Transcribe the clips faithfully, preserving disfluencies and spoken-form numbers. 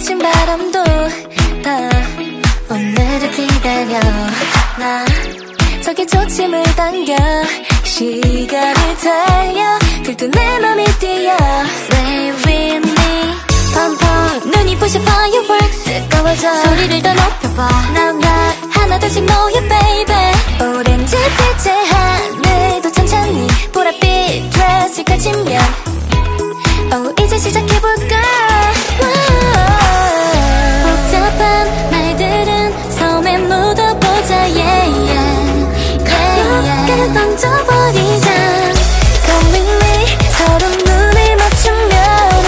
스친 바람도 다 오늘을 기다려. 나 저기 초침을 당겨 시간을 달려 들뜬 내 맘이 뛰어. Stay with me. 펑펑 눈이 부셔 fireworks 뜨거워져. 소리를 더 높여봐. Now not 하나 둘씩 모여 baby. 오렌지 빛의 하늘도 천천히 보랏빛 드레스를 가지면 oh 이제 시작해볼까. 복잡한 말들은 섬에 묻어보자. yeah, yeah. 가볍게 던져버리자. Come with me. 서로 눈을 맞추면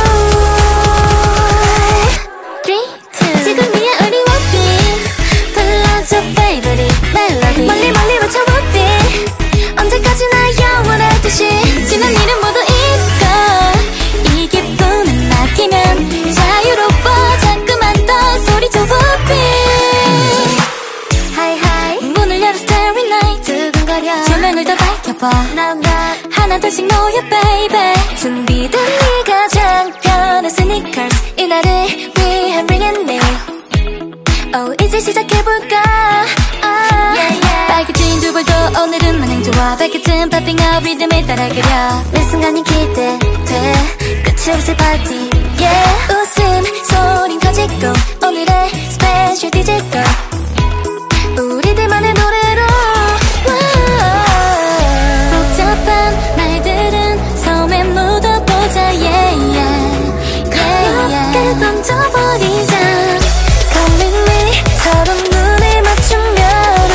three, two 지금이야 우리 walking. 불러줘 favorite melody. 멀리 멀리 외쳐 walking. 언제까지나 영원할 듯이 지난 일은 모두 잊고 이 기분을 맡기면 자유로워. 자꾸만 더 소리쳐 walking. Hi hi 문을 열어 starry night. 두근거려 조명을 더 밝혀봐. Now not 하나 둘씩 모여 baby. 준비된 네가 장편의 sneakers 이날을 위한 ring and nail. oh 이제 시작해볼까. ah. yeah, yeah. 빨개진 두 볼도 오늘은 마냥 좋아. 발끝은 popping out 리듬에 따라 그려. 매 순간이 기대돼 끝이 없을 파티. yeah. 웃음 소린 커지고 오늘의 스페셜 디제이가 우리들만의 노래로. 복잡한 말들은 섬에 묻어보자. yeah, yeah. 가볍게 던져버리자. Come with me. 서로 눈을 맞추면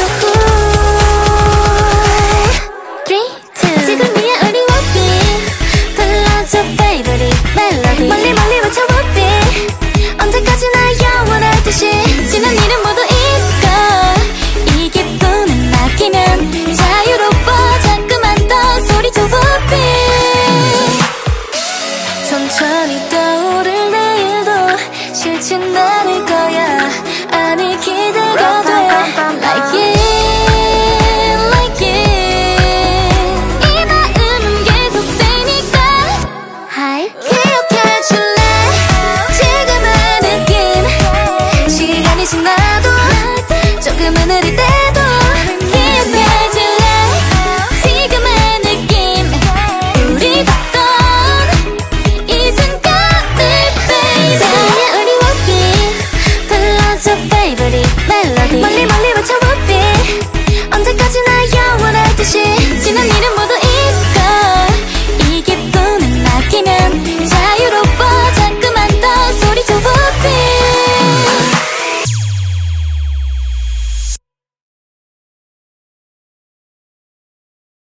three, two 지금이야 우리 walking. 불러줘 favorite melody. 멀리 멀리 외쳐 walking. 언제까지나 영원할 듯이 지난 일은 모두 잊고 이 기분을 맡기면 자유로워. 자꾸만 더 소리쳐 walking. 천천히 떠오를 내일도 싫진 않을 거야. 아니 기대가 돼. Like it, like it. 이 마음은 계속되니까. Hi 기억해줄래 지금의 느낌. 시간이 지나도 조금은 흐릴 때도 기억해줄래 지금의 느낌. 우리 걷던 이 순간을 baby. 지금이야 우리 walking. 불러줘 favorite melody. 멀리